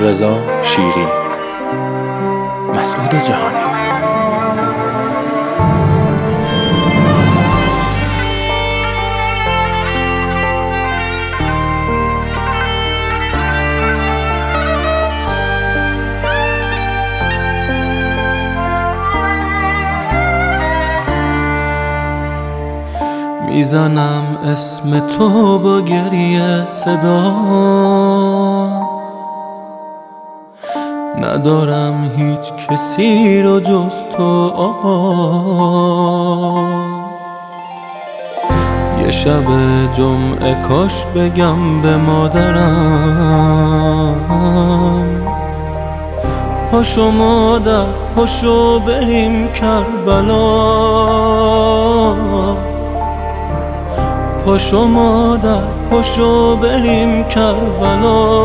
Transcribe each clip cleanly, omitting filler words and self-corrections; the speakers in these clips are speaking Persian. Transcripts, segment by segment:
رضا شیری، مسعود جهانی. میزنم اسم تو با گریه صدا، ندارم هیچ کسی رو جز تو آقا. یه شب جمعه کاش بگم به مادرم، پاشو مادر پاشو بریم کربلا. پاشو مادر پاشو بریم کربلا.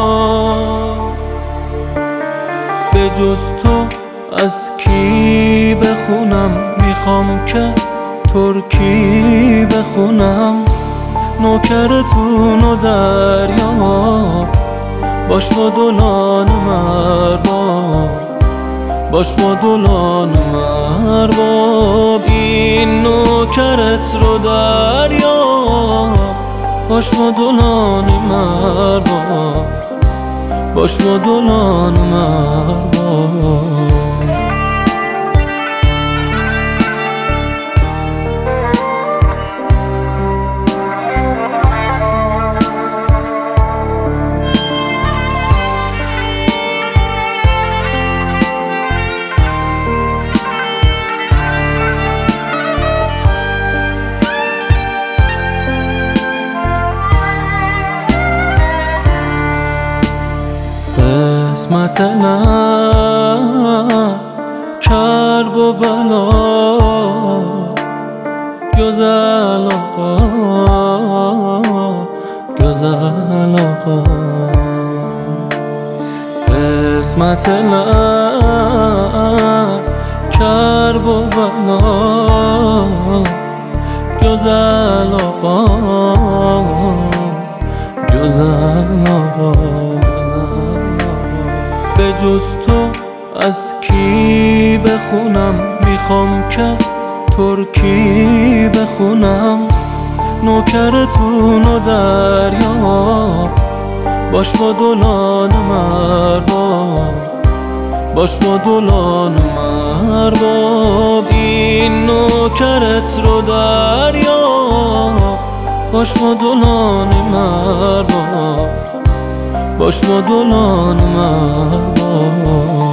به جز تو از کی بخونم، میخوام که ترکی بخونم. نوکرتون و دریا باش مدلان مرباب، باش مدلان مرباب. این نوکرت رو دریا باش مدلان مرباب، باش مدلان مرباب. قسمت من کرب و بلا، گزل آقا گزل آقا. قسمت من کرب و بلا، گزل آقا گزل آقا. به جز تو از کی بخونم، میخوام که ترکی بخونم. نوکرتون و دریا باش مدلان مرباب، باش مدلان مرباب. این نوکرت رو دریا باش مدلان مرباب، باش مدلان مرباب.